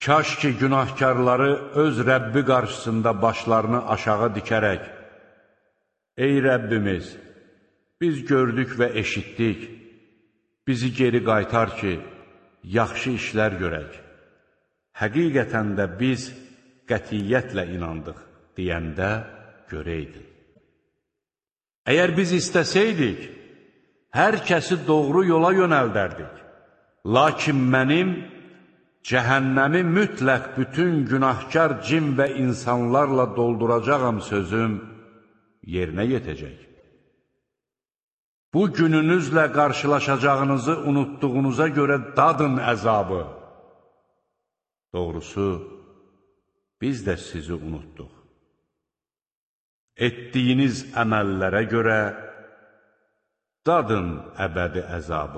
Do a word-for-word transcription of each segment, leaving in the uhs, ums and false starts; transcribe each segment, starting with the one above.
Kaş ki günahkarları öz Rəbbi qarşısında başlarını aşağı dikərək, ey Rəbbimiz, biz gördük və eşitdik, bizi geri qaytar ki, yaxşı işlər görək. Həqiqətən də biz qətiyyətlə inandıq, deyəndə görəydi. Əgər biz istəsəydik, hər kəsi doğru yola yönəldərdik. Lakin mənim cəhənnəmi mütləq bütün günahkar cin və insanlarla dolduracağam sözüm yerinə yetəcək. Bu gününüzlə qarşılaşacağınızı unutduğunuza görə dadın əzabı. Doğrusu, biz də sizi unutduq. Etdiyiniz əməllərə görə dadın əbədi əzabı.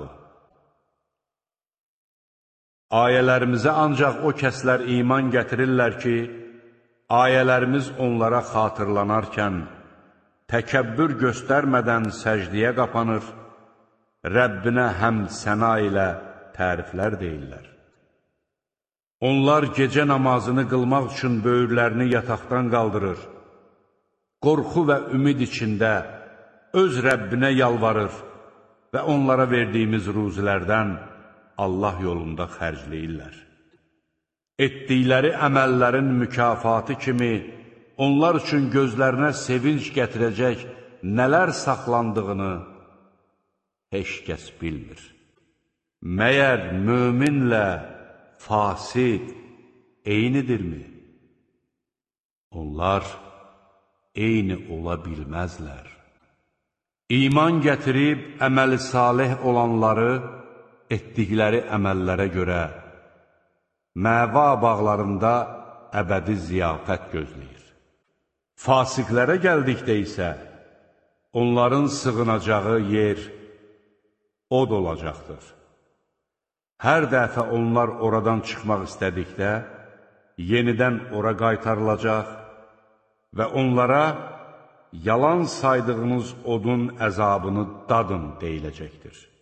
Ayələrimizə ancaq o kəslər iman gətirirlər ki, ayələrimiz onlara xatırlanarkən, təkəbbür göstərmədən səcdiyə qapanır, Rəbbinə həmd səna ilə təriflər deyirlər. Onlar gecə namazını qılmaq üçün böyürlərini yataqdan qaldırır, qorxu və ümid içində öz Rəbbinə yalvarır və onlara verdiyimiz ruzilərdən Allah yolunda xərcləyirlər. Etdikləri əməllərin mükafatı kimi onlar üçün gözlərinə sevinç gətirəcək nələr saxlandığını heç kəs bilmir. Məyər möminlə fasid eynidirmi? Onlar eyni ola bilməzlər. İman gətirib əməli salih olanları etdikləri əməllərə görə məva bağlarında əbədi ziyafət gözləyir. Fasiqlərə gəldikdə isə onların sığınacağı yer od olacaqdır. Hər dəfə onlar oradan çıxmaq istədikdə yenidən ora qaytarılacaq və onlara yalan saydığınız odun əzabını dadın deyiləcəkdir.